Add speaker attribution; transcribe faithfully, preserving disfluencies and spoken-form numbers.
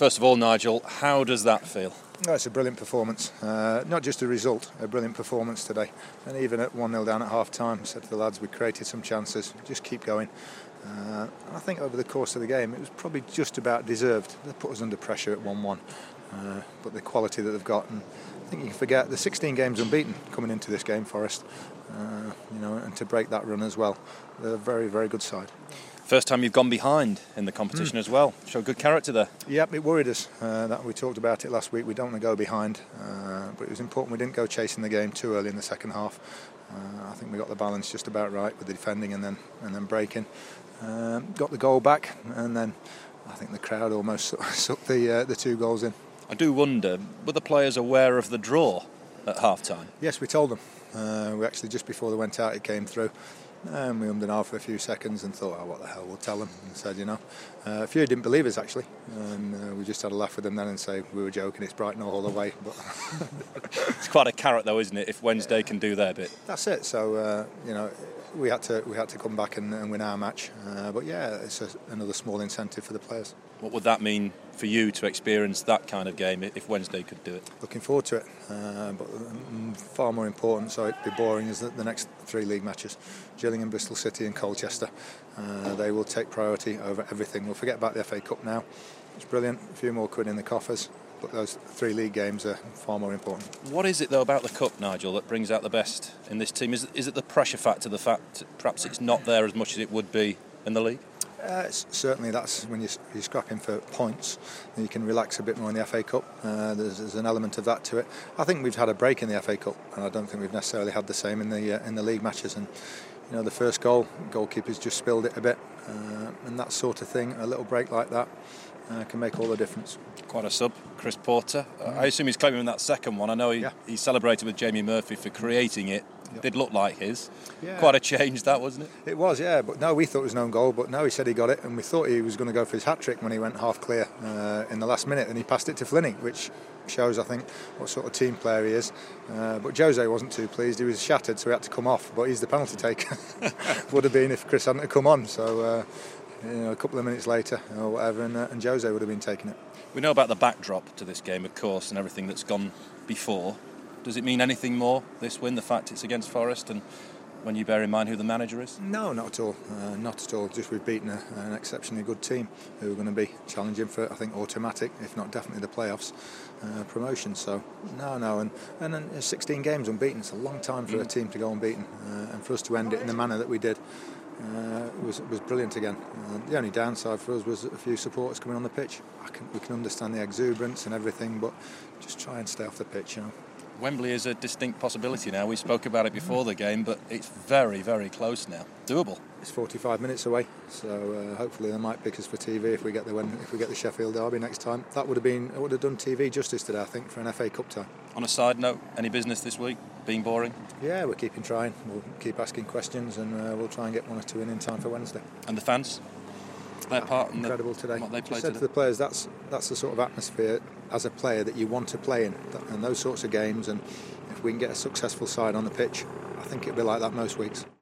Speaker 1: First of all, Nigel, how does that feel?
Speaker 2: Oh, it's a brilliant performance. Uh, not just a result, a brilliant performance today. And even at one nil down at half time, I said to the lads, we created some chances, just keep going. Uh, and I think over the course of the game, it was probably just about deserved. They put us under pressure at one one. Uh, but the quality that they've got, and I think you can forget the sixteen games unbeaten coming into this game, Forest. Uh, you know, and to break that run as well, they're a very, very good side.
Speaker 1: First time you've gone behind in the competition mm. as well. Show good character there.
Speaker 2: Yep, it worried us. Uh, that we talked about it last week. We don't want to go behind, uh, but it was important we didn't go chasing the game too early in the second half. Uh, I think we got the balance just about right with the defending and then and then breaking. Um, got the goal back, and then I think the crowd almost sucked the uh, the two goals in.
Speaker 1: I do wonder, were the players aware of the draw at half time?
Speaker 2: Yes, we told them. Uh, we actually, just before they went out, it came through. And we ummed and ahed for a few seconds and thought, oh, what the hell, we'll tell them. And said, you know, uh, a few didn't believe us, actually. And uh, we just had a laugh with them then and say, we were joking, it's Brighton all the way. But
Speaker 1: it's quite a carrot, though, isn't it, if Wednesday yeah. can do their bit?
Speaker 2: That's it. So, uh, you know, we had to we had to come back and, and win our match. Uh, but, yeah, it's a, another small incentive for the players.
Speaker 1: What would that mean for you to experience that kind of game if Wednesday could do it?
Speaker 2: Looking forward to it, uh, but far more important, so it'd be boring, is the, the next three league matches. Gillingham, Bristol City and Colchester. Uh, they will take priority over everything. We'll forget about the F A Cup now. It's brilliant, a few more quid in the coffers, but those three league games are far more important. What
Speaker 1: is it, though, about the Cup, Nigel, that brings out the best in this team? Is, is it the pressure factor, the fact perhaps it's not there as much as it would be in the league?
Speaker 2: Uh, certainly, that's when you're, you're scrapping for points, you can relax a bit more in the F A Cup. Uh, there's, there's an element of that to it. I think we've had a break in the F A Cup, and I don't think we've necessarily had the same in the uh, in the league matches. And you know, the first goal, goalkeeper's just spilled it a bit, uh, and that sort of thing. A little break like that uh, can make all the difference.
Speaker 1: Quite a sub, Chris Porter. Uh, I assume he's claiming that second one. I know he,
Speaker 2: yeah.
Speaker 1: he celebrated with Jamie Murphy for creating it.
Speaker 2: Yep.
Speaker 1: Did look like his.
Speaker 2: Yeah.
Speaker 1: Quite a change that, wasn't it?
Speaker 2: It was, yeah. But no, we thought it was an own goal. But no, he said he got it, and we thought he was going to go for his hat trick when he went half clear uh, in the last minute, and he passed it to Flinny, which shows, I think, what sort of team player he is. Uh, but Jose wasn't too pleased. He was shattered, so he had to come off. But he's the penalty taker. Would have been if Chris hadn't come on. So. Uh, You know, a couple of minutes later or whatever, and, uh, and Jose would have been taking it.
Speaker 1: We know about the backdrop to this game, of course, and everything that's gone before. Does it mean anything more, this win, the fact it's against Forest, and when you bear in mind who the manager is?
Speaker 2: No, not at all. Uh, not at all. Just we've beaten a, an exceptionally good team who are going to be challenging for, I think, automatic, if not definitely the playoffs uh, promotion. So, no, no. And, and then sixteen games unbeaten. It's a long time for mm. a team to go unbeaten. Uh, and for us to end it in the manner that we did, Uh, it was, was brilliant again. Uh, the only downside for us was a few supporters coming on the pitch. I can, we can understand the exuberance and everything, but just try and stay off the pitch, you know.
Speaker 1: Wembley is a distinct possibility now. We spoke about it before the game, but it's very, very close now. Doable.
Speaker 2: It's forty-five minutes away, so uh, hopefully they might pick us for T V if we get the win, if we get the Sheffield derby next time. That would have been, it would have done T V justice today, I think, for an F A Cup tie.
Speaker 1: On a side note, any business this week? Being boring?
Speaker 2: Yeah, we're keeping trying. We'll keep asking questions, and uh, we'll try and get one or two in in time for Wednesday.
Speaker 1: And the fans? Their part in
Speaker 2: incredible
Speaker 1: the,
Speaker 2: today.
Speaker 1: What they played
Speaker 2: said
Speaker 1: today.
Speaker 2: to the players, that's that's the sort of atmosphere as a player that you want to play in, and those sorts of games. And if we can get a successful side on the pitch, I think it'll be like that most weeks.